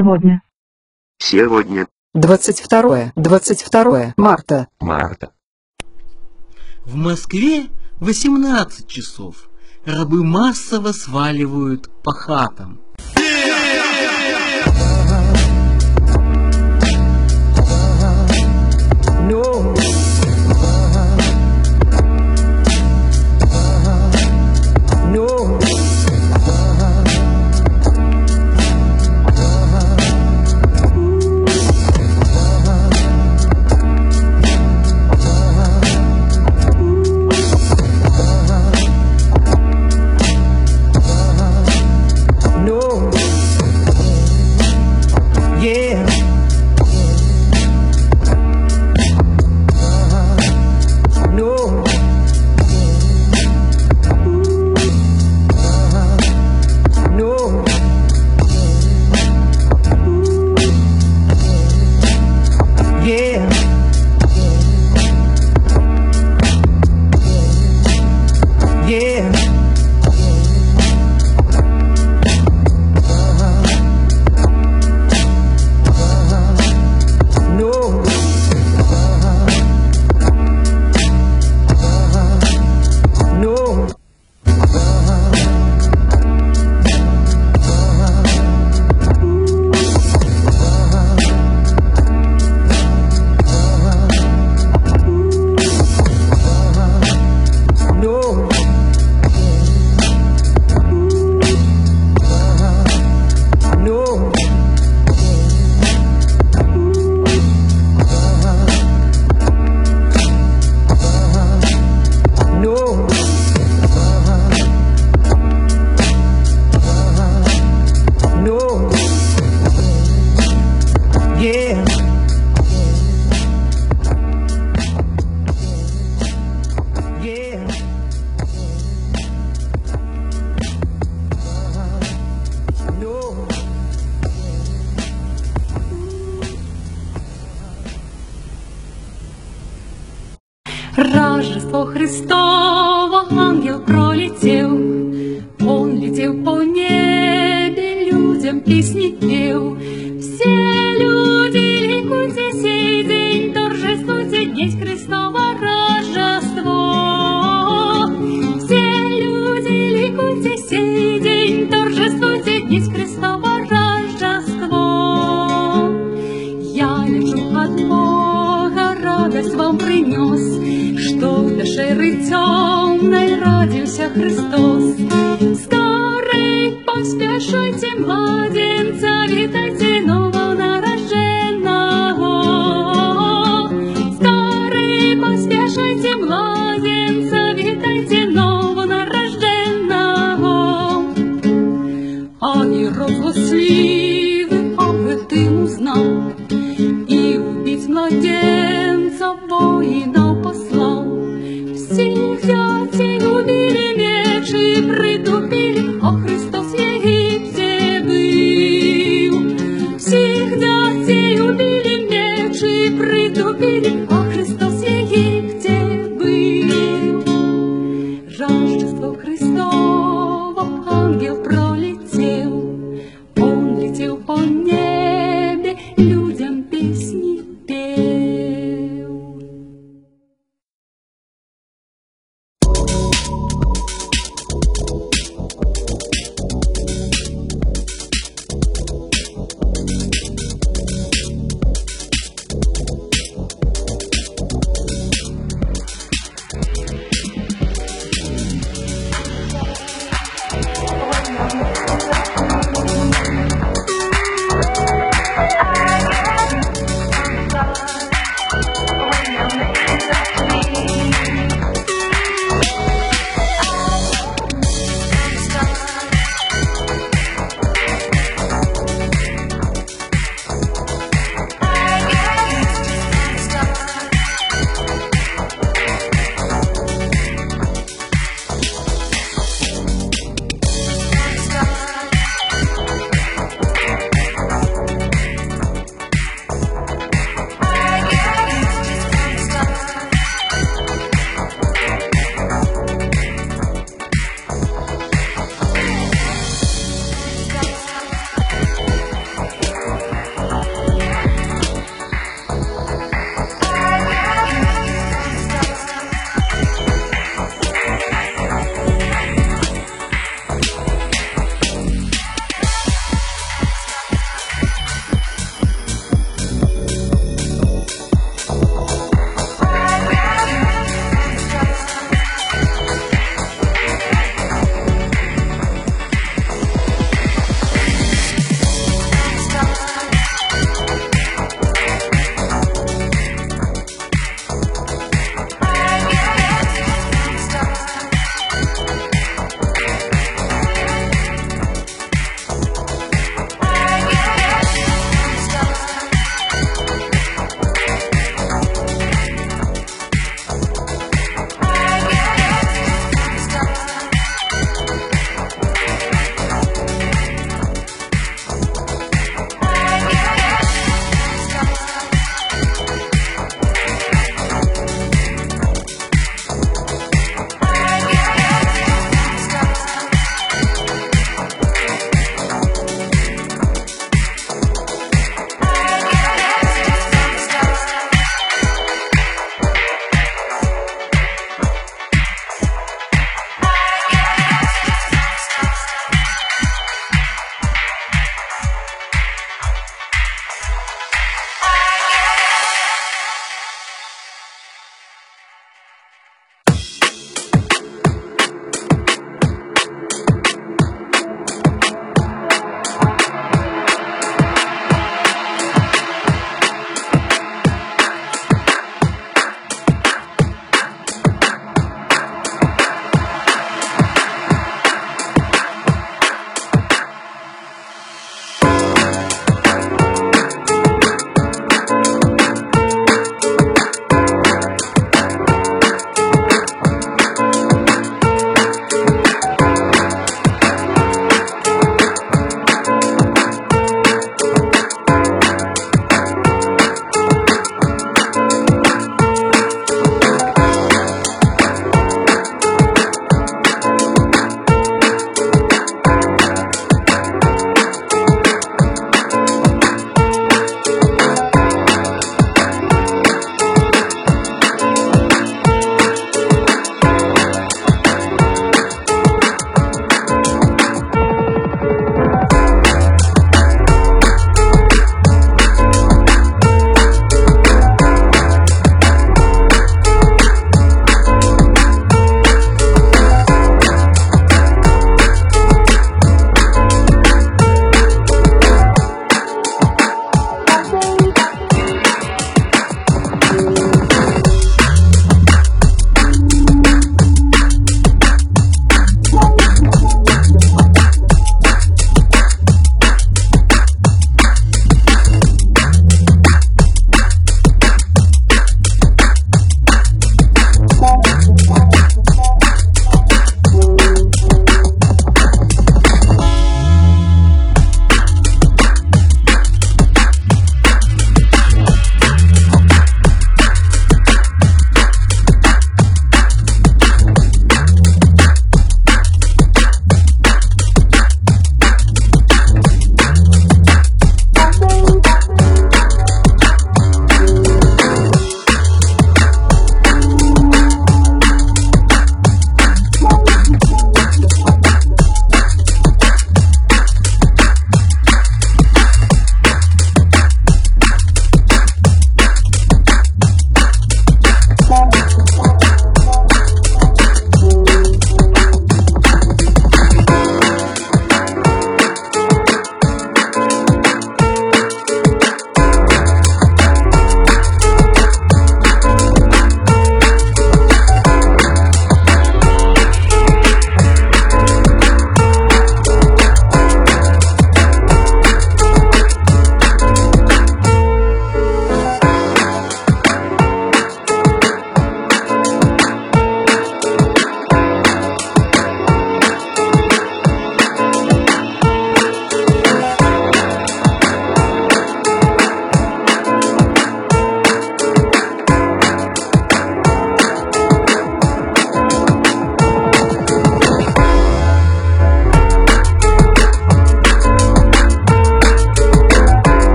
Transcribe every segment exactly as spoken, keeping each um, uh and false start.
Сегодня. Сегодня. двадцать второе, двадцать второе марта. Марта. В Москве восемнадцать часов. Рабы массово сваливают по хатам. Рождество Христово, ангел пролетел, он летел по небе, людям песни пел. Все люди ликуйте сей день, торжествуйте днесь Христово Рождество. Все люди ликуйте сей день, торжествуйте днесь Христово Рождество. Я лечу от Бога, радость вам принес, что в пещере темной родился Христос. Скорей поспешайте, младенца, витайте новонарожденного. Скорей поспешайте, младенца, витайте новонарожденного. А Ирод злостливый об этом узнал, и убить младенца воина послал. Всех дятей убили, мечи притупили, а Христос в Египте был. Всех дятей убили, мечи притупили, а Христос в Египте был. Рождество Христово, ангел пролетел, он летел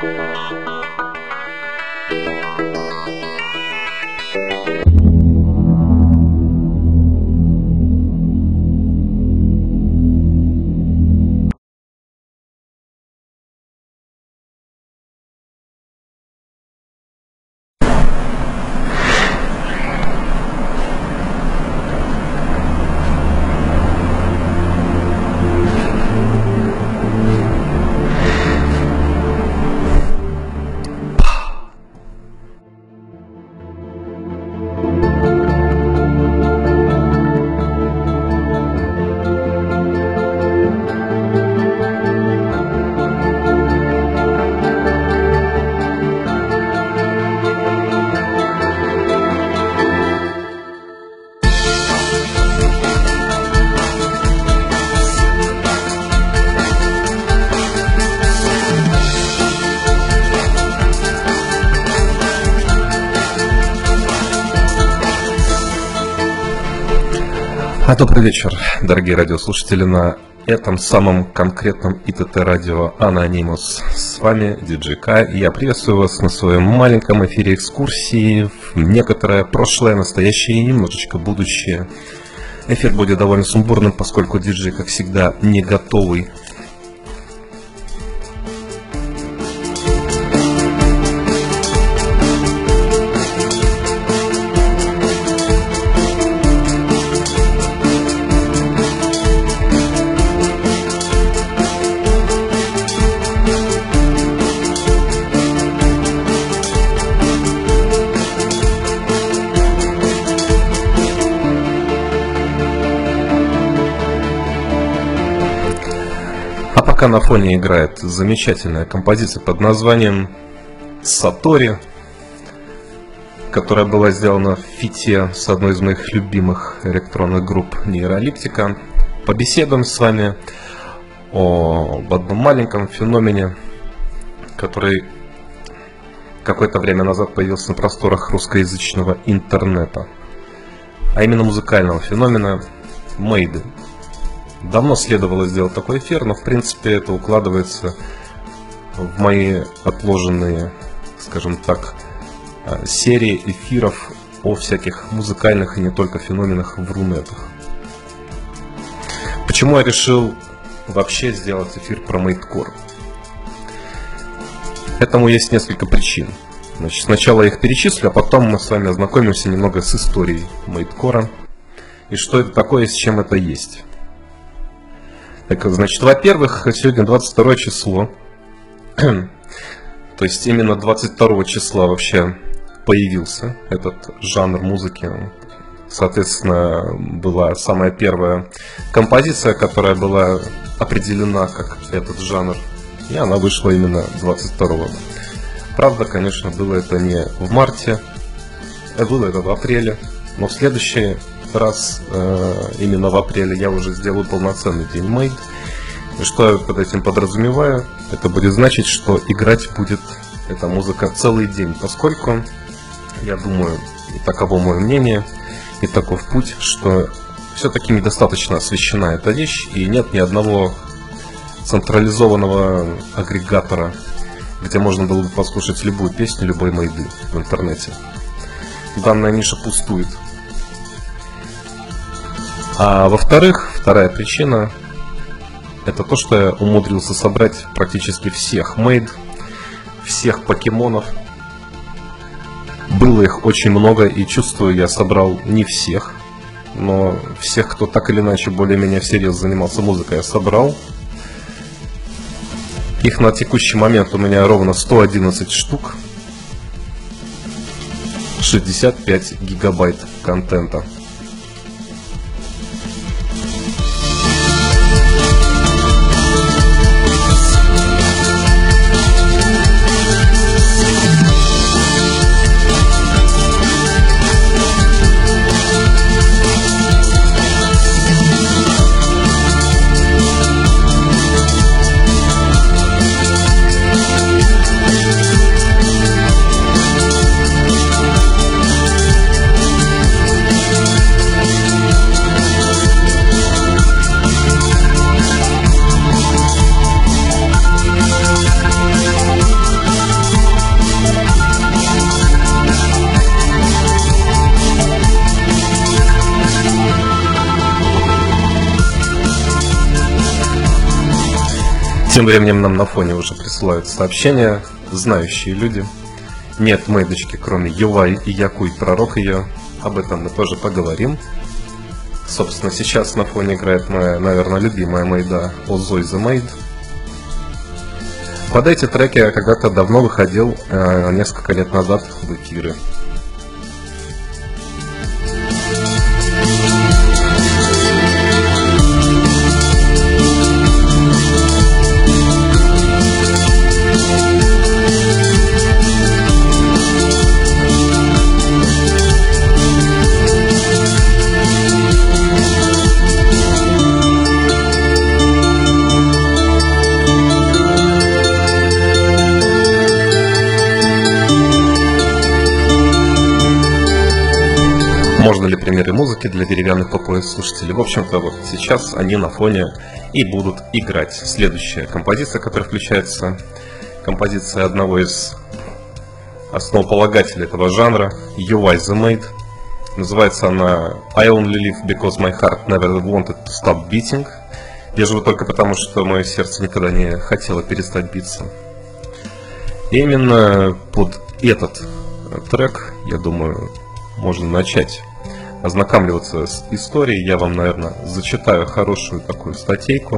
А добрый вечер, дорогие радиослушатели, на этом самом конкретном ИТТ-радио Анонимус. С вами диджей К, и я приветствую вас на своем маленьком эфире экскурсии в некоторое прошлое, настоящее и немножечко будущее. Эфир будет довольно сумбурным, поскольку диджей, как всегда, не готовый. Пока на фоне играет замечательная композиция под названием «Сатори», которая была сделана в фите с одной из моих любимых электронных групп Нейролиптика, побеседуем с вами об одном маленьком феномене, который какое-то время назад появился на просторах русскоязычного интернета, а именно музыкального феномена мейды. Давно следовало сделать такой эфир, но в принципе это укладывается в мои отложенные, скажем так, серии эфиров о всяких музыкальных и не только феноменах в рунетах. Почему я решил вообще сделать эфир про мейдкор? Этому есть несколько причин. Значит, сначала я их перечислю, а потом мы с вами ознакомимся немного с историей мейдкора и что это такое и с чем это есть. Так, значит, во-первых, сегодня двадцать второе число, то есть именно двадцать второго числа вообще появился этот жанр музыки. Соответственно, была самая первая композиция, которая была определена как этот жанр, и она вышла именно двадцать второго. Правда, конечно, было это не в марте, было это в апреле, но в следующий раз э, именно в апреле я уже сделаю полноценный день мейд. И что я под этим подразумеваю? Это будет значить, что играть будет эта музыка целый день, поскольку, я думаю, и таково мое мнение, и таков путь, что все-таки недостаточно освещена эта вещь, и нет ни одного централизованного агрегатора, где можно было бы послушать любую песню, любой мейды в интернете. Данная ниша пустует. А во-вторых, вторая причина — это то, что я умудрился собрать практически всех мейд, всех покемонов. Было их очень много, и чувствую, я собрал не всех, но всех, кто так или иначе более-менее всерьез занимался музыкой, я собрал. Их на текущий момент у меня ровно сто одиннадцать штук, шестьдесят пять гигабайт контента. Тем временем нам на фоне уже присылают сообщения, знающие люди. Нет мейдочки, кроме Ювай и Якуй, пророк ее. Об этом мы тоже поговорим. Собственно, сейчас на фоне играет моя, наверное, любимая мейда Озой the Maid. Под эти треки я когда-то давно выходил, э, несколько лет назад, в эфиры. Можно ли примеры музыки для деревянных по пояс слушателей? В общем-то, вот сейчас они на фоне и будут играть. Следующая композиция, которая включается, композиция одного из основополагателей этого жанра, Ювай the Maid. Называется она I only live because my heart never wanted to stop beating. Я живу только потому, что мое сердце никогда не хотело перестать биться. И именно под этот трек, я думаю, можно начать ознакомливаться с историей. Я вам, наверное, зачитаю хорошую такую статейку.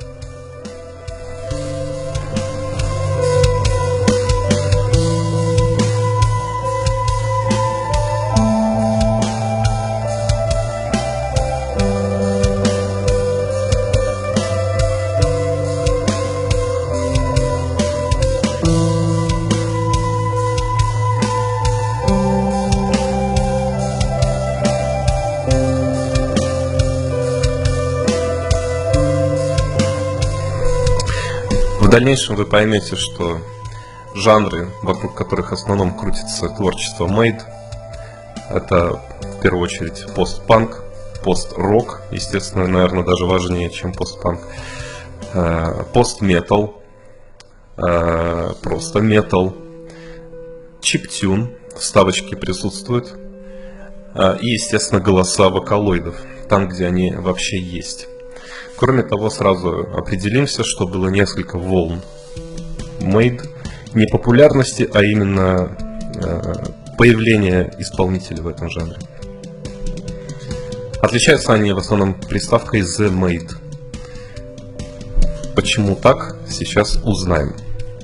В дальнейшем вы поймете, что жанры, вокруг которых в основном крутится творчество Maid, это в первую очередь постпанк, пост-рок, естественно, наверное, даже важнее, чем постпанк, пост-метал, просто метал, чиптюн, вставочки присутствуют, и, естественно, голоса вокалоидов, там, где они вообще есть. Кроме того, сразу определимся, что было несколько волн Maid, не популярности, а именно э, появления исполнителей в этом жанре. Отличаются они в основном приставкой The Maid. Почему так, сейчас узнаем.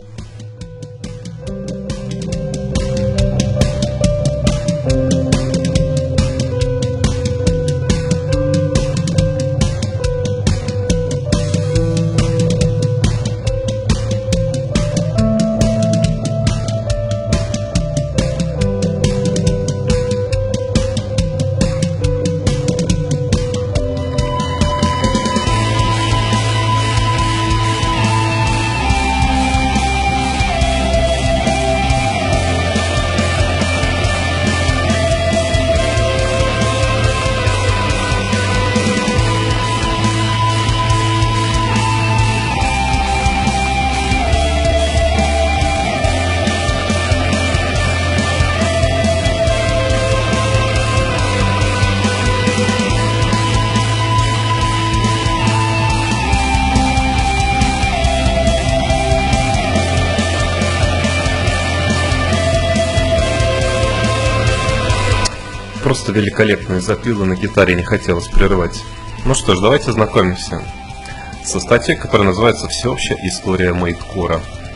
Просто великолепные запилы на гитаре, не хотелось прерывать. Ну что ж, давайте знакомимся со статьей, которая называется «Всеобщая история мейдкора».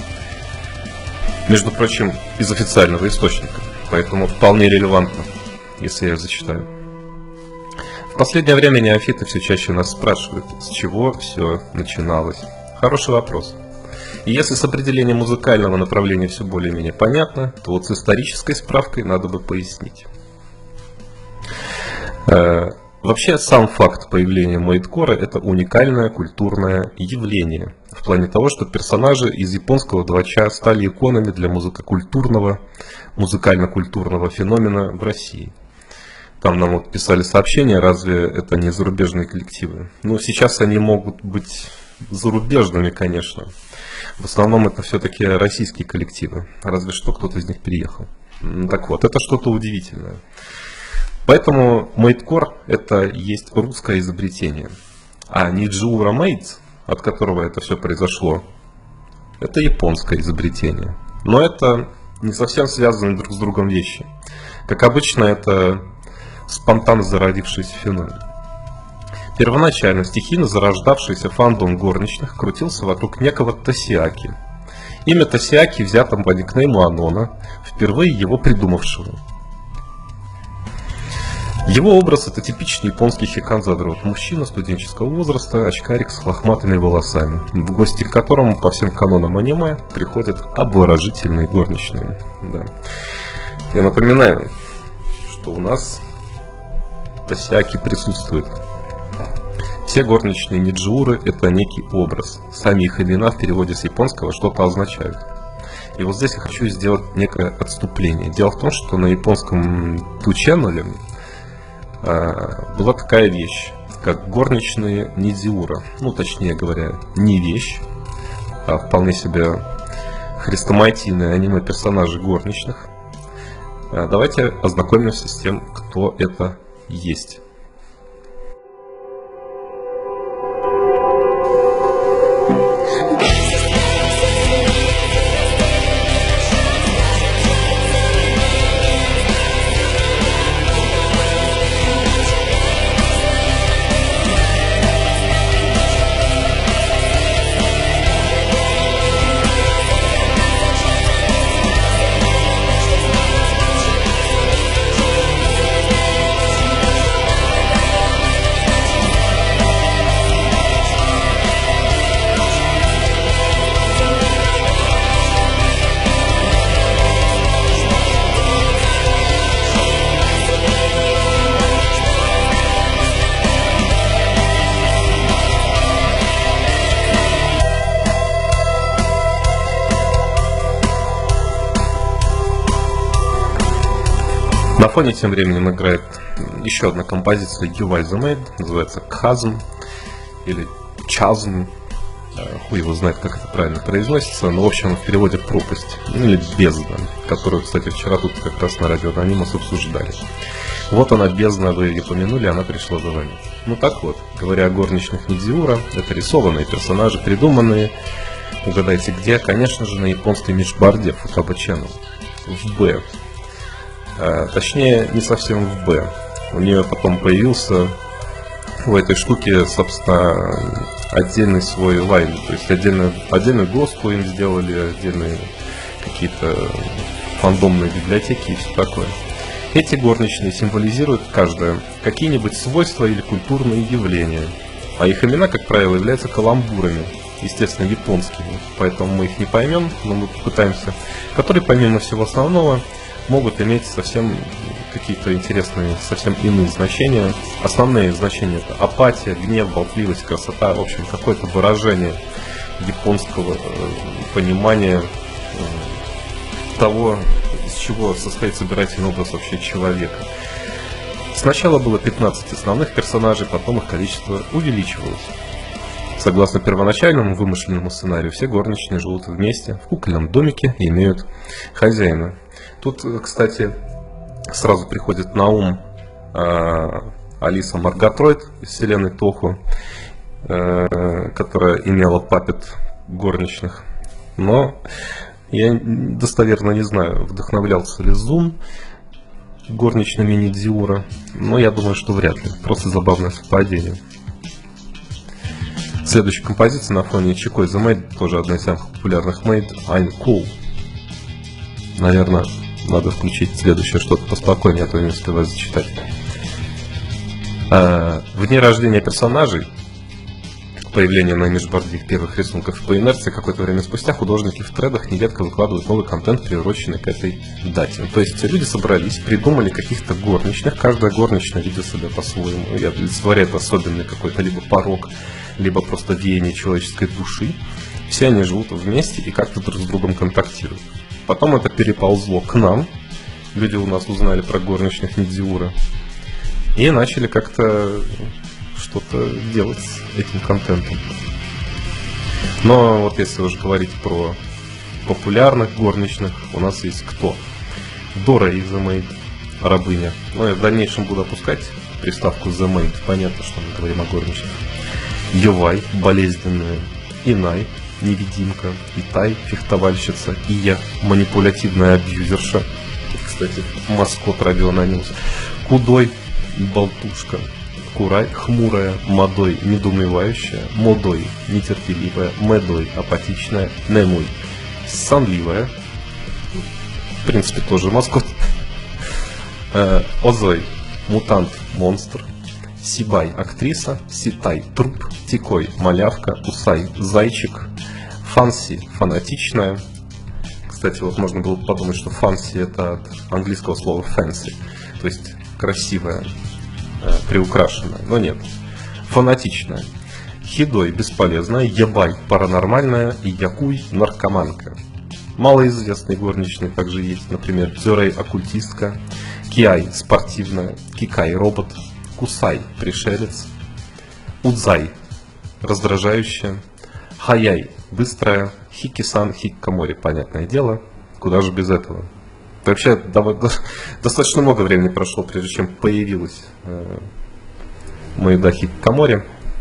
Между прочим, из официального источника, поэтому вполне релевантно, если я ее зачитаю. В последнее время неофиты все чаще нас спрашивают, с чего все начиналось. Хороший вопрос. И если с определением музыкального направления все более-менее понятно, то вот с исторической справкой надо бы пояснить. Вообще, сам факт появления мейдкора – это уникальное культурное явление. В плане того, что персонажи из японского двача стали иконами для музыкокультурного, музыкально-культурного феномена в России. Там нам вот писали сообщения, разве это не зарубежные коллективы? Ну, сейчас они могут быть зарубежными, конечно. В основном это все-таки российские коллективы. Разве что кто-то из них переехал. Так вот, это что-то удивительное. Поэтому мейдкор – это есть русское изобретение. А Ниджиура Maid, от которого это все произошло, Это японское изобретение. Но это не совсем связанные друг с другом вещи. Как обычно, это спонтанно зародившийся феномен. Первоначально стихийно зарождавшийся фандом горничных крутился вокруг некого Тосиаки. Имя Тосиаки взято по никнейму Анона, впервые его придумавшего. Его образ — это типичный японский хиканзадрот, мужчина студенческого возраста, очкарик с лохматыми волосами, в гости к которому по всем канонам аниме приходят обворожительные горничные. Да. Я напоминаю, что у нас Тосиаки присутствует. Все горничные ниджиуры — это некий образ. Сами их имена в переводе с японского что-то означают. И вот здесь я хочу сделать некое отступление. Дело в том, что на японском ту-ченнеле была такая вещь, как горничные нидзиура. Ну, точнее говоря, не вещь, а вполне себе хрестоматийные аниме-персонажи горничных. Давайте ознакомимся с тем, кто это есть. На фоне тем временем играет еще одна композиция Ювай The Maid, называется Chasm или Chasm, хуй его знает, как это правильно произносится, но в общем в переводе пропасть, ну, или бездна, которую, кстати, вчера тут как раз на радио Анонимус обсуждали. Вот она, бездна, вы ее помянули, она пришла за вами. Ну так вот, говоря о горничных Нидзиура, это рисованные персонажи, придуманные, угадайте где, конечно же, на японской мишбарде Futaba Channel, в Б. А, точнее, не совсем в Б. У нее потом появился в этой штуке, собственно, отдельный свой лайн. То есть отдельно, отдельный госкоин сделали, отдельные какие-то фандомные библиотеки и все такое. Эти горничные символизируют каждое какие-нибудь свойства или культурные явления. А их имена, как правило, являются каламбурами, естественно, японскими. Поэтому мы их не поймем, но мы попытаемся. Которые, помимо всего основного, могут иметь совсем какие-то интересные, совсем иные значения. Основные значения — это апатия, гнев, болтливость, красота, в общем, какое-то выражение японского э, понимания э, того, из чего состоит собирательный образ вообще человека. Сначала было пятнадцать основных персонажей, потом их количество увеличивалось. Согласно первоначальному вымышленному сценарию, все горничные живут вместе в кукольном домике и имеют хозяина. Тут, кстати, сразу приходит на ум э, Алиса Маргатроид из вселенной Тоху, э, которая имела папет горничных. Но я достоверно не знаю, вдохновлялся ли Зум горничными Нидзиура, но я думаю, что вряд ли. Просто забавное совпадение. Следующая композиция на фоне Чикой The Maid, тоже одна из самых популярных Maid, I'm Cool. Наверное, надо включить следующее что-то поспокойнее, а то не успеваю зачитать. А, в дни рождения персонажей, появление на мишборде их первых рисунков, по инерции какое-то время спустя художники в тредах нередко выкладывают новый контент, приуроченный к этой дате. То есть люди собрались, придумали каких-то горничных, каждая горничная видит себя по-своему и олицетворяет особенный какой-то либо порог, либо просто веяние человеческой души. Все они живут вместе и как-то друг с другом контактируют. Потом это переползло к нам. Люди у нас узнали про горничных Нидзиура и начали как-то что-то делать с этим контентом. Но вот если уже говорить про популярных горничных, у нас есть кто? Дора из The Maid, рабыня. Но я в дальнейшем буду опускать приставку The Maid. Понятно, что мы говорим о горничных. Ювай, болезненная. Инай, невидимка, Итай, фехтовальщица, Ия, манипулятивная абьюзерша, кстати, маскот радионанюс, Кудой, болтушка, Курай, хмурая, Мадой, недоумевающая, Модой, нетерпеливая, Медой, апатичная, Немуй, сонливая, в принципе, тоже маскот, Озой, мутант, монстр, Сибай, актриса, Ситай, труп, Тикой, малявка, Усай, зайчик, Фанси, фанатичная. Кстати, вот можно было подумать, что фанси это от английского слова fancy, то есть красивая, приукрашенная, но нет. Фанатичная. Хидой, бесполезная, Ябай, паранормальная и Якуй, наркоманка. Малоизвестные горничные также есть, например, Дзюрей, оккультистка, Киай, спортивная, Кикай, робот, Кусай, пришелец, Удзай, раздражающая, Хаяй, быстрая, Хики-сан, Хиккамори, понятное дело, куда же без этого. Вообще, достаточно много времени прошло, прежде чем появилась э, Моэда Хиккамори.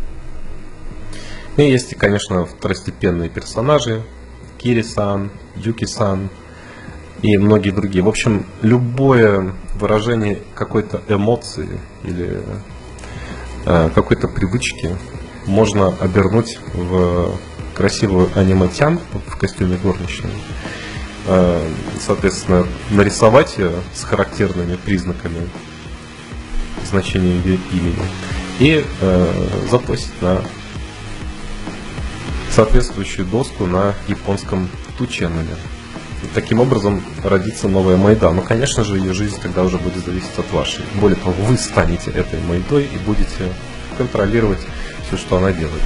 И есть, конечно, второстепенные персонажи, Кири-сан, Юки-сан и многие другие. В общем, любое выражение какой-то эмоции или э, какой-то привычки можно обернуть в красивую аниме-тян в костюме горничной, э, соответственно, нарисовать ее с характерными признаками значения ее имени и э, запостить на соответствующую доску на японском тученнале. И таким образом родится новая Моэда. Но, конечно же, ее жизнь тогда уже будет зависеть от вашей. Более того, вы станете этой Моэдой и будете контролировать все, что она делает.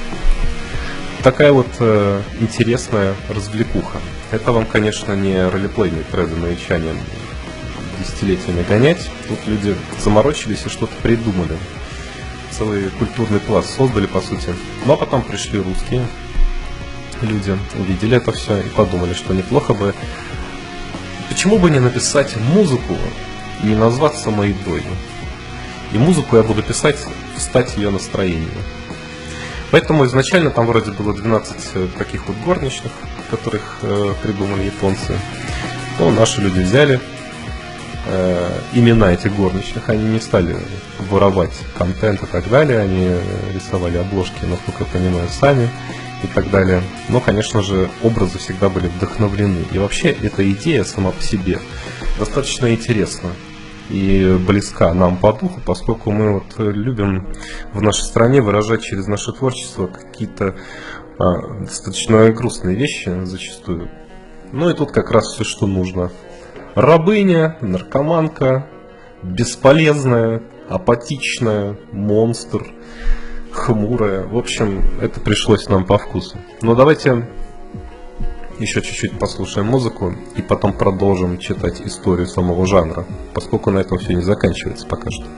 Такая вот э, интересная развлекуха. Это вам, конечно, не ролеплейные треды новичания десятилетиями гонять. Тут люди заморочились и что-то придумали. Целый культурный пласт создали, по сути. Но потом пришли русские люди, увидели это все и подумали, что неплохо бы... Почему бы не написать музыку, не назваться Моэдой? И музыку я буду писать в стать ее настроению. Поэтому изначально там вроде было двенадцать таких вот горничных, которых э, придумали японцы. Но наши люди взяли э, имена этих горничных, они не стали воровать контент и так далее, они рисовали обложки, насколько я понимаю, сами и так далее. Но, конечно же, образы всегда были вдохновлены. И вообще, эта идея сама по себе достаточно интересна и близка нам по духу, поскольку мы вот любим в нашей стране выражать через наше творчество какие-то а, достаточно грустные вещи зачастую. Ну и тут как раз все, что нужно. Рабыня, наркоманка, бесполезная, апатичная, монстр, хмурая. В общем, это пришлось нам по вкусу. Но давайте еще чуть-чуть послушаем музыку и потом продолжим читать историю самого жанра, поскольку на этом все не заканчивается пока что.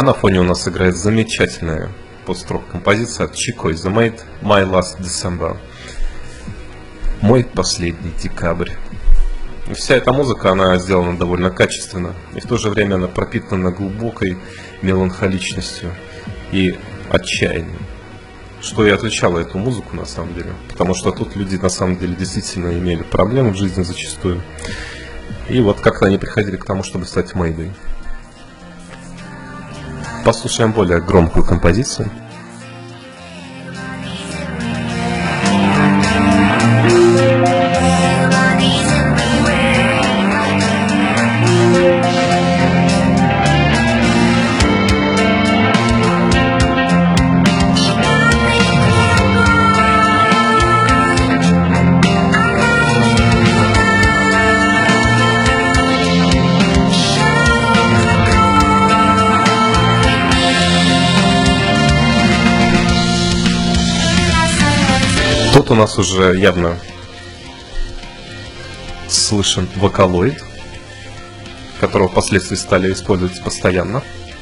на фоне у нас играет замечательная пост-рок композиция от Chico и The Mate My Last December. Мой последний декабрь. И вся эта музыка, она сделана довольно качественно, и в то же время она пропитана глубокой меланхоличностью и отчаянием. Что и отличало эту музыку на самом деле, потому что тут люди на самом деле действительно имели проблемы в жизни зачастую. И вот как-то они приходили к тому, чтобы стать Мэйдой. Послушаем более громкую композицию. Тут у нас уже явно слышен вокалоид, которого впоследствии стали использовать постоянно.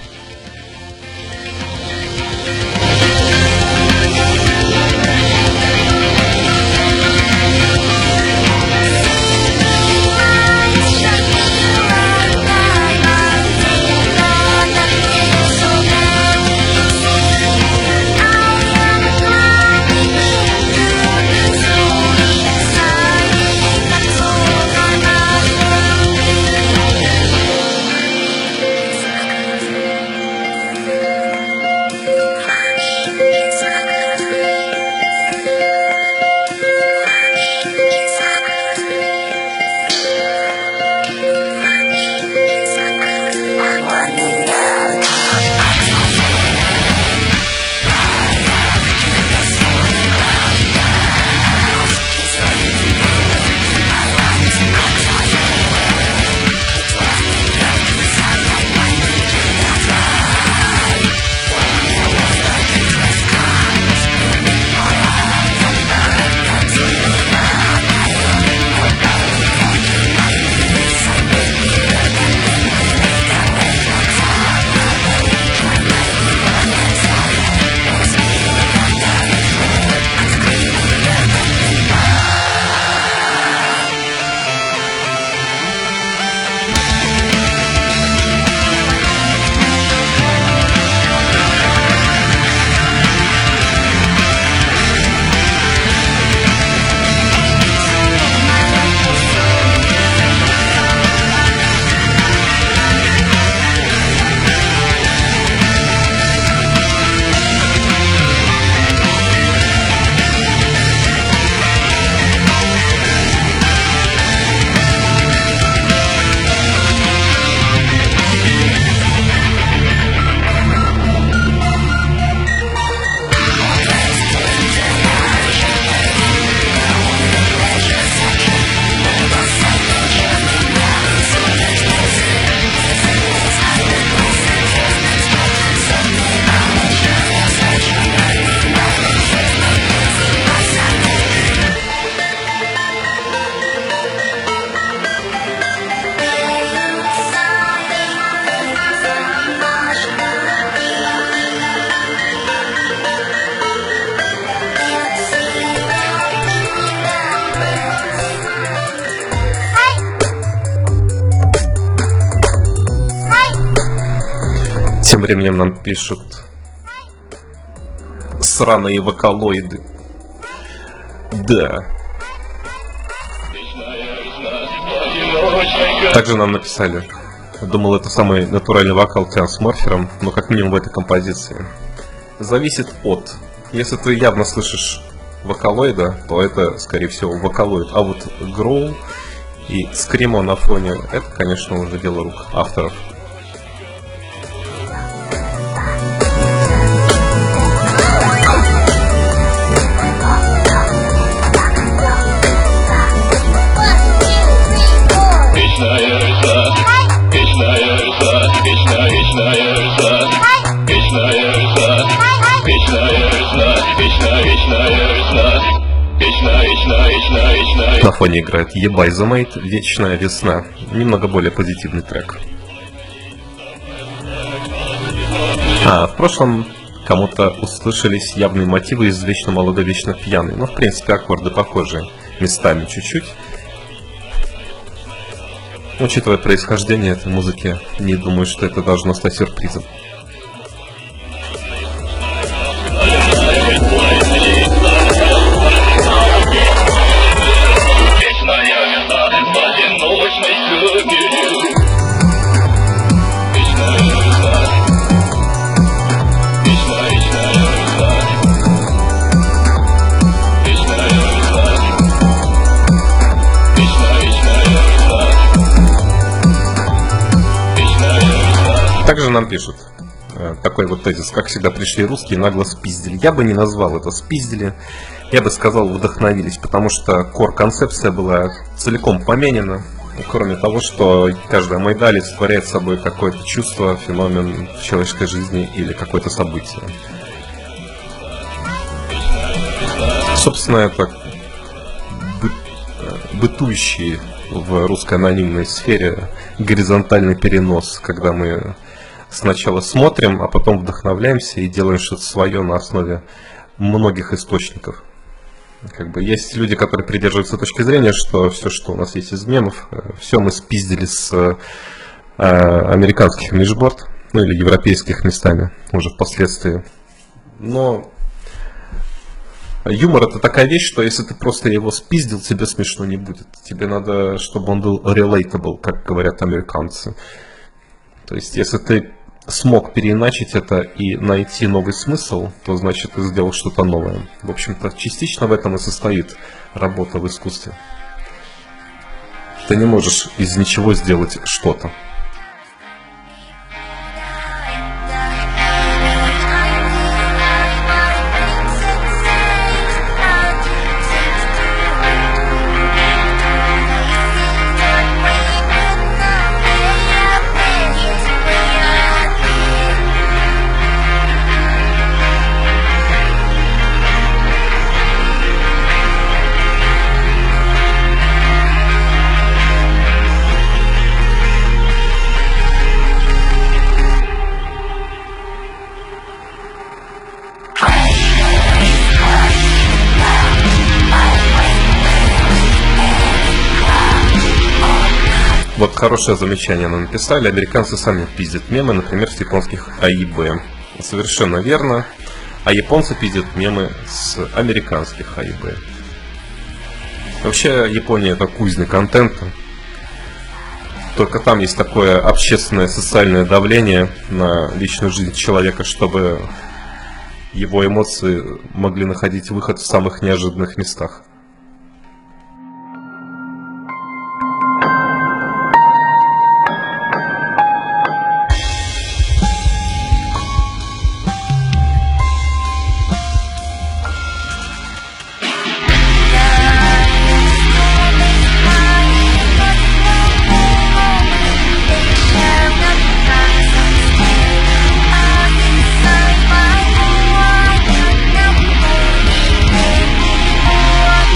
Тем временем нам пишут сраные вокалоиды. Да. Также нам написали. Думал, это самый натуральный вокал трансморфером, но как минимум в этой композиции. Зависит от. Если ты явно слышишь вокалоида, то это, скорее всего, вокалоид. А вот гроул и скримо на фоне, это, конечно, уже дело рук авторов. На фоне играет Ебай The Mate, Вечная весна. Немного более позитивный трек. А, в прошлом кому-то услышались явные мотивы из «Вечно молодой, вечно пьяный». Ну, в принципе, аккорды похожие, местами чуть-чуть. Учитывая происхождение этой музыки, не думаю, что это должно стать сюрпризом. Также нам пишут э, такой вот тезис: как всегда пришли русские, нагло спиздили. Я бы не назвал это спиздили, я бы сказал вдохновились, потому что кор-концепция была целиком поменена. Кроме того, что каждая майда олицетворяет собой какое-то чувство, феномен в человеческой жизни или какое-то событие. Собственно, это бы, бытующий в русской анонимной сфере горизонтальный перенос, когда мы сначала смотрим, а потом вдохновляемся и делаем что-то свое на основе многих источников. Как бы есть люди, которые придерживаются точки зрения, что все, что у нас есть из мемов, все мы спиздили с э, американских имиджборд, ну или европейских местами уже впоследствии. Но юмор — это такая вещь, что если ты просто его спиздил, тебе смешно не будет. Тебе надо, чтобы он был relatable, как говорят американцы. То есть, если ты смог переиначить это и найти новый смысл, то значит ты сделал что-то новое. В общем-то, частично в этом и состоит работа в искусстве. Ты не можешь из ничего сделать что-то. Вот хорошее замечание нам написали. Американцы сами пиздят мемы, например, с японских АИБ. Совершенно верно. А японцы пиздят мемы с американских АИБ. Вообще, Япония — это кузня контента. Только там есть такое общественное социальное давление на личную жизнь человека, чтобы его эмоции могли находить выход в самых неожиданных местах. What?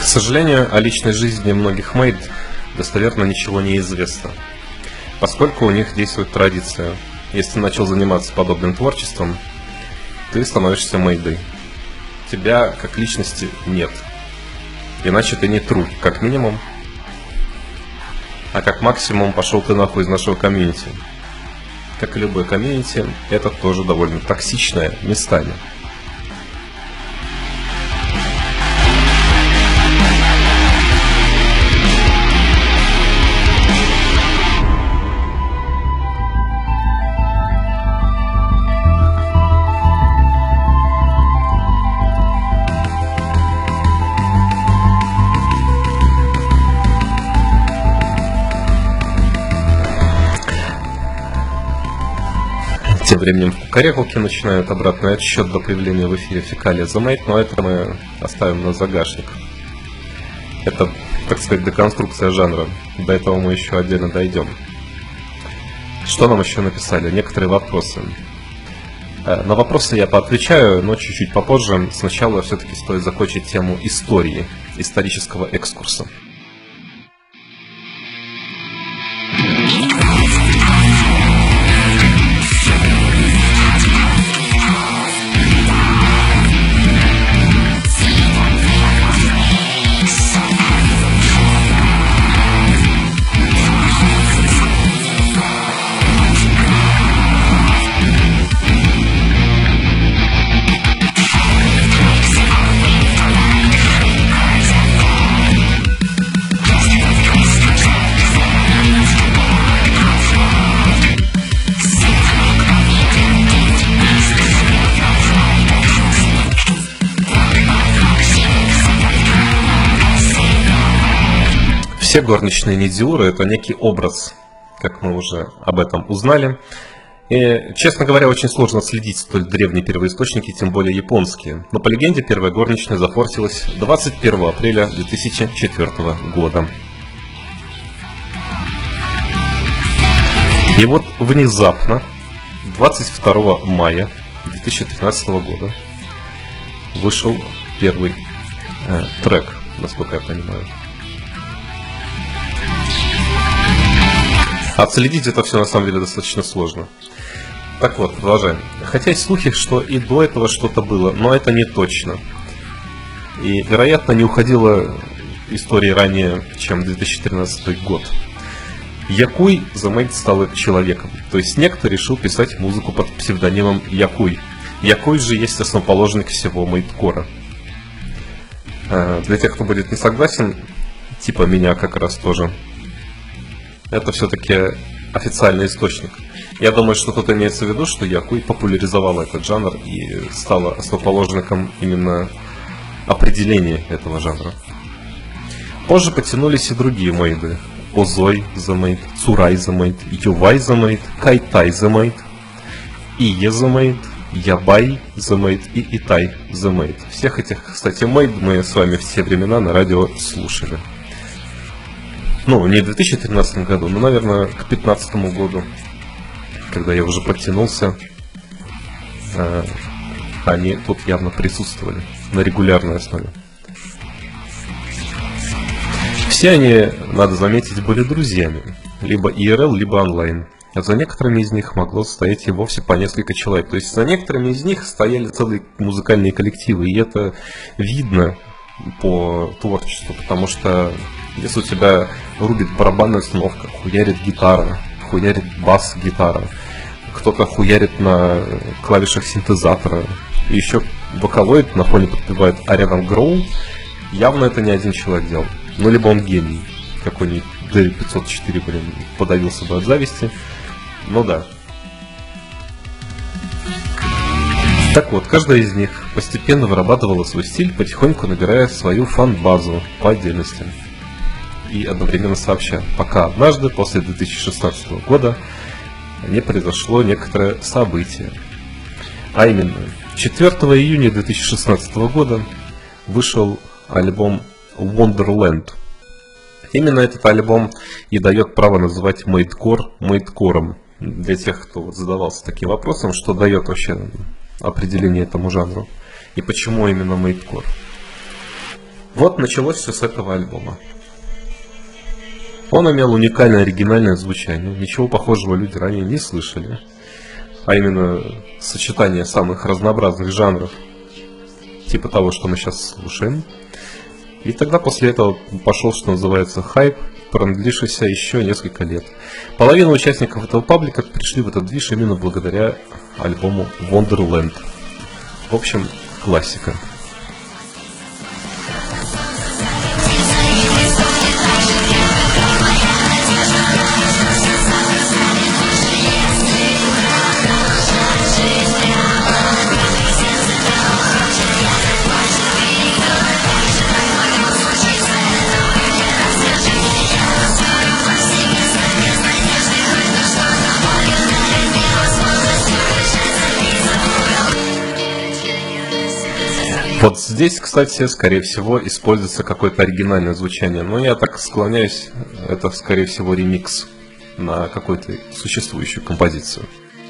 сожалению, о личной жизни многих мейд достоверно ничего не известно, поскольку у них действует традиция. Если ты начал заниматься подобным творчеством, ты становишься мейдой. Тебя как личности нет. Иначе ты не тру, как минимум. А как максимум пошел ты нахуй из нашего комьюнити. Как и любой комьюнити, это тоже довольно токсичное местами. Тем временем в Кукарекалке начинают обратный отсчет до появления в эфире Фекалия The Mate, но это мы оставим на загашник. Это, так сказать, деконструкция жанра. До этого мы еще отдельно дойдем. Что нам еще написали? Некоторые вопросы. На вопросы я поотвечаю, но чуть-чуть попозже. Сначала все-таки стоит закончить тему истории, исторического экскурса. Все горничные Нидзиуры — это некий образ, как мы уже об этом узнали. И, честно говоря, очень сложно следить столь древние первоисточники, тем более японские. Но по легенде, первая горничная зафорсилась двадцать первого апреля две тысячи четвёртого года. И вот внезапно, двадцать второго мая две тысячи тринадцатого года, вышел первый э, трек, насколько я понимаю. Отследить это все на самом деле достаточно сложно. Так вот, продолжаем. Хотя есть слухи, что и до этого что-то было, но это не точно. И, вероятно, не уходила история ранее, чем две тысячи тринадцатый год. Якуй The Mate стал человеком. То есть некто решил писать музыку под псевдонимом Якуй. Якуй же есть основоположник всего мейткора. Для тех, кто будет не согласен, типа меня как раз тоже, это все-таки официальный источник. Я думаю, что тут имеется в виду, что Якуй популяризовал этот жанр и стала основоположником именно определения этого жанра. Позже потянулись и другие мейды. Озой The Mate, Цурай The Mate, Ювай The Mate, Кайтай The Mate, Ие The Mate, Ябай The Mate и Итай The Mate. Всех этих, кстати, мейд мы с вами в те времена на радио слушали. Ну, не в две тысячи тринадцатом году, но, наверное, к две тысячи пятнадцатому году, когда я уже подтянулся, э, они тут явно присутствовали на регулярной основе. Все они, надо заметить, были друзьями, либо И Эр Эл, либо онлайн. А за некоторыми из них могло стоять и вовсе по несколько человек. То есть за некоторыми из них стояли целые музыкальные коллективы, и это видно по творчеству, потому что если у тебя рубит барабанная установка, хуярит гитара, хуярит бас-гитара, кто-то хуярит на клавишах синтезатора, и еще вокалоид на фоне подпевает Ариан Гроу, явно это не один человек делал. Ну, либо он гений, какой-нибудь Д пятьсот четыре, блин, подавился бы от зависти. Ну да. Так вот, каждая из них постепенно вырабатывала свой стиль, потихоньку набирая свою фан-базу по отдельности. И одновременно сообща, пока однажды, после две тысячи шестнадцатого года, не произошло некоторое событие. А именно, четвёртого июня две тысячи шестнадцатого года вышел альбом Wonderland. Именно этот альбом и дает право называть мейткор мейткором. Для тех, кто вот задавался таким вопросом, что дает вообще определение этому жанру и почему именно мейткор. Вот началось все с этого альбома. Он имел уникальное оригинальное звучание, ничего похожего люди ранее не слышали, а именно сочетание самых разнообразных жанров, типа того, что мы сейчас слушаем. И тогда после этого пошел, что называется, хайп, продлившийся еще несколько лет. Половина участников этого паблика пришли в этот движ именно благодаря альбому Wonderland. В общем, классика. Вот здесь, кстати, скорее всего, используется какое-то оригинальное звучание. Но я так склоняюсь, это, скорее всего, ремикс на какую-то существующую композицию.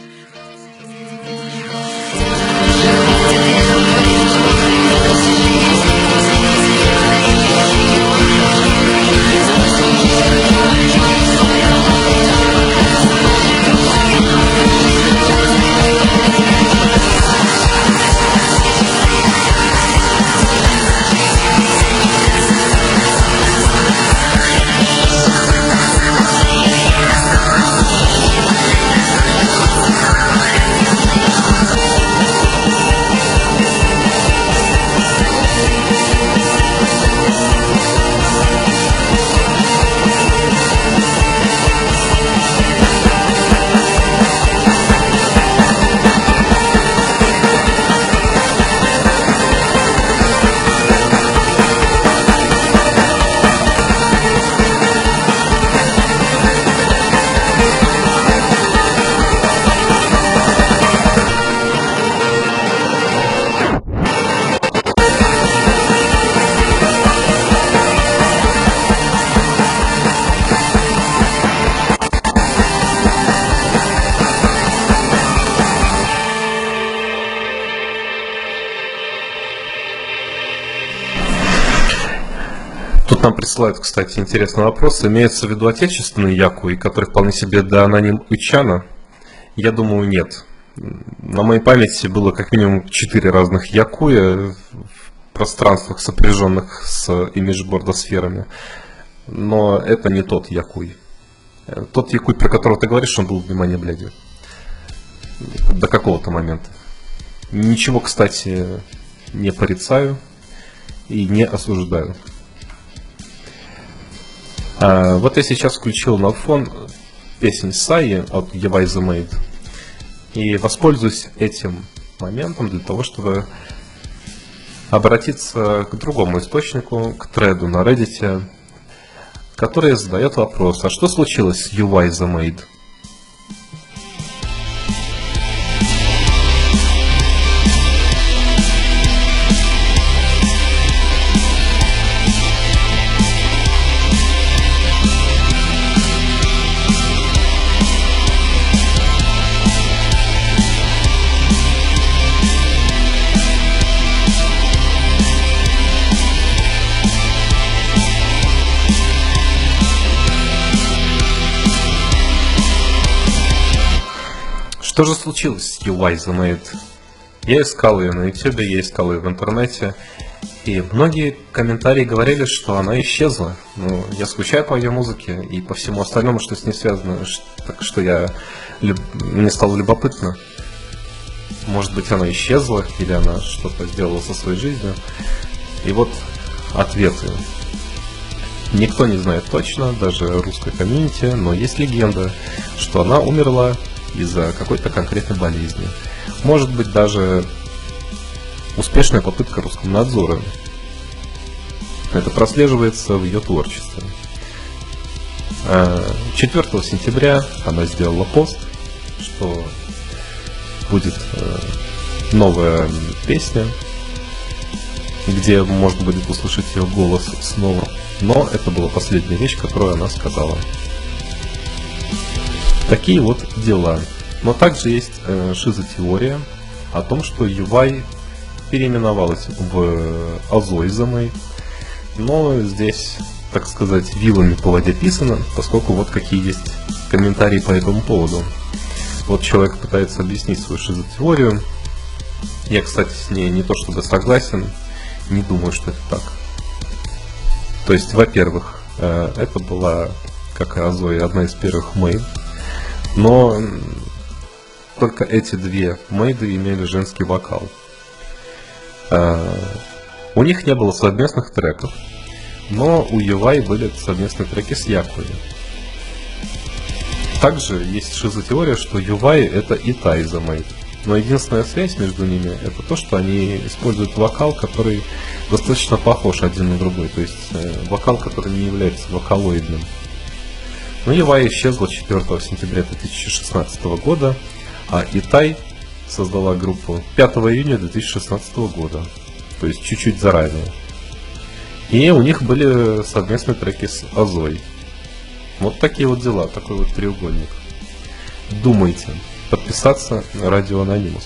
Тут нам присылают, кстати, интересный вопрос. Имеется в виду отечественный якуи, который вполне себе да аноним Ичана? Я думаю, нет. На моей памяти было как минимум четыре разных якуя в пространствах, сопряженных с имиджбордосферами. Но это не тот якуй. Тот якуй, про которого ты говоришь, он был, внимание, бляди. До какого-то момента. Ничего, кстати, не порицаю и не осуждаю. А, вот я сейчас включил на фон песнь Саи от Ювай The Maid и воспользуюсь этим моментом для того, чтобы обратиться к другому источнику, к треду на Reddit, который задает вопрос: а что случилось с Ювай The Maid? Что же случилось с Ювай The Maid? Я искал ее на ютубе, я искал ее в интернете, и многие комментарии говорили, что она исчезла. Ну, я скучаю по ее музыке и по всему остальному, что с ней связано, так что я мне стало любопытно. Может быть, она исчезла, или она что-то сделала со своей жизнью. И вот ответы. Никто не знает точно, даже русская комьюнити, но есть легенда, что она умерла из-за какой-то конкретной болезни. Может быть, даже успешная попытка Роскомнадзора. Это прослеживается в ее творчестве. четвёртого сентября она сделала пост, что будет новая песня, где можно будет услышать ее голос снова. Но это была последняя вещь, которую она сказала. Такие вот дела. Но также есть э, шизотеория о том, что Ювай переименовалась в Азой The Maid. Но здесь, так сказать, вилами по воде писано, поскольку вот какие есть комментарии по этому поводу. Вот человек пытается объяснить свою шизотеорию. Я, кстати, с ней не то чтобы согласен, не думаю, что это так. То есть, во-первых, это была, как и Азои, одна из первых мейд, но только эти две мейды имели женский вокал. У них не было совместных треков, но у Ювай были совместные треки с Якуи. Также есть шизотеория, что Ювай это и Тайза мейд. Но единственная связь между ними это то, что они используют вокал, который достаточно похож один на другой. То есть э, вокал, который не является вокалоидным. Но Ювай исчезла четвёртого сентября две тысячи шестнадцатого года, а Итай создала группу пятого июня две тысячи шестнадцатого года. То есть чуть-чуть заранее. И у них были совместные треки с Азой. Вот такие вот дела, такой вот треугольник. Думайте. Подписаться на Радио Анонимус.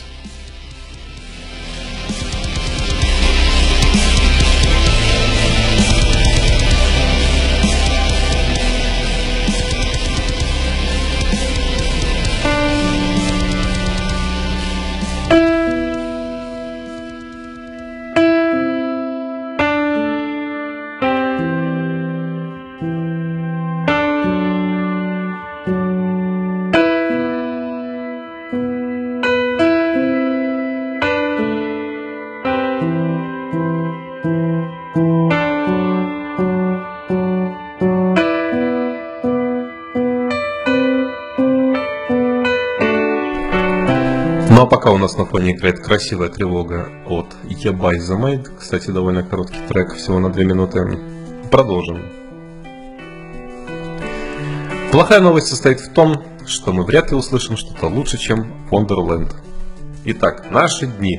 Ну а пока у нас на фоне играет красивая тревога от Ебай The Maid, кстати, довольно короткий трек, всего на две минуты, продолжим. Плохая новость состоит в том, что мы вряд ли услышим что-то лучше, чем Wonderland. Итак, наши дни.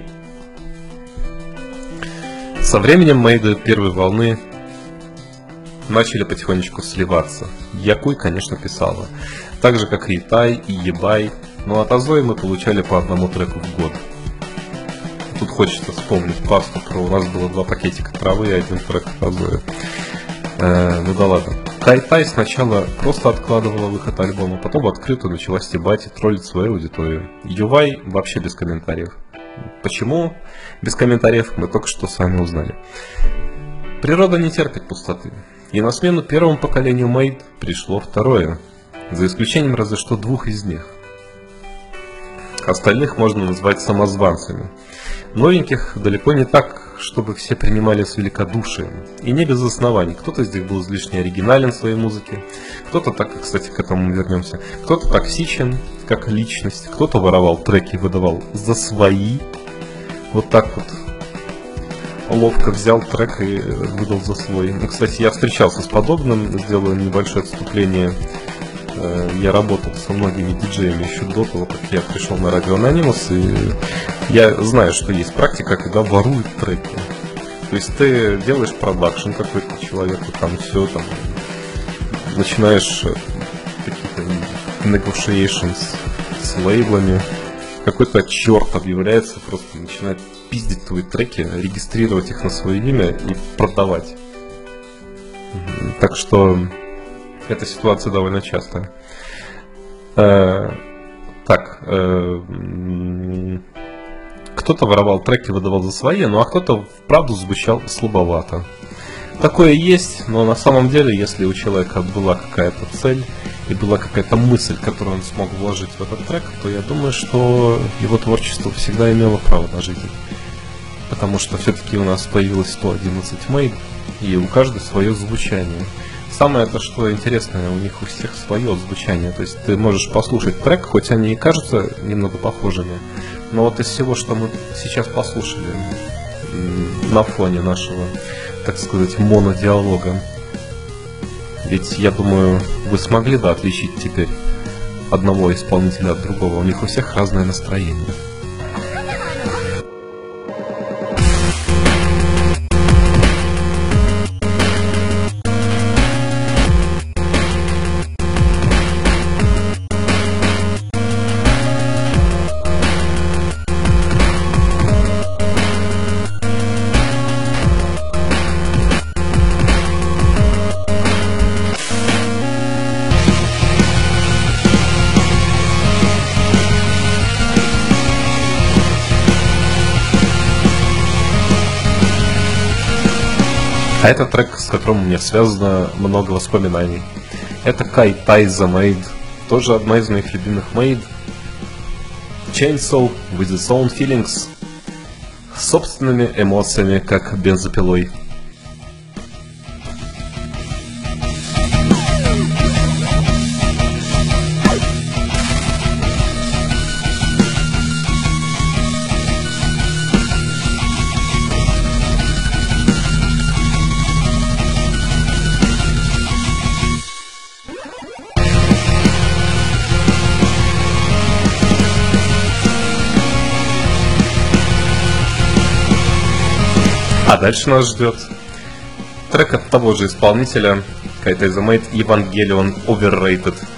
Со временем мейды первой волны начали потихонечку сливаться. Якуй, конечно, писала. Так же, как и Итай, и Ебай. Но от Азои мы получали по одному треку в год. Тут хочется вспомнить пасту про у нас было два пакетика травы и один трек от Азои. Э, ну да ладно. Тай-Тай сначала просто откладывала выход альбома, потом в открытую начала стебать и троллить свою аудиторию. Ювай вообще без комментариев. Почему без комментариев, мы только что сами узнали. Природа не терпит пустоты. И на смену первому поколению мейд пришло второе. За исключением разве что двух из них. Остальных можно назвать самозванцами. Новеньких далеко не так, чтобы все принимали с великодушием. И не без оснований. Кто-то из них был излишне оригинален в своей музыке, кто-то так, кстати, к этому вернемся, кто-то токсичен, как личность, кто-то воровал треки и выдавал за свои. Вот так вот ловко взял трек и выдал за свой. Ну, кстати, я встречался с подобным, сделаю небольшое отступление. Я работал со многими диджеями еще до того, как я пришел на Радио Анонимус, и я знаю, что есть практика, когда воруют треки. То есть ты делаешь продакшн какой-то человеку, там все, там начинаешь какие-то negotiations с лейблами, какой-то черт объявляется, просто начинает пиздить твои треки, регистрировать их на свое имя и продавать. Так что эта ситуация довольно частая. Э, так, э, кто-то воровал треки, выдавал за свои, ну а кто-то вправду звучал слабовато. Такое есть, но на самом деле, если у человека была какая-то цель и была какая-то мысль, которую он смог вложить в этот трек, то я думаю, что его творчество всегда имело право на жизнь. Потому что все-таки у нас появилось сто одиннадцать мейд, и у каждой свое звучание. Самое то, что интересное, у них у всех свое звучание. То есть ты можешь послушать трек, хоть они и кажутся немного похожими, но вот из всего, что мы сейчас послушали на фоне нашего, так сказать, монодиалога, ведь, я думаю, вы смогли, да, отличить теперь одного исполнителя от другого. У них у всех разное настроение. А это трек, с которым у меня связано много воспоминаний. Это Kaitai The Maid, тоже одна из моих любимых Maid. Chainsaw with its own feelings, с собственными эмоциями, как бензопилой. А дальше нас ждет трек от того же исполнителя Kaitai The Maid, Evangelion Overrated.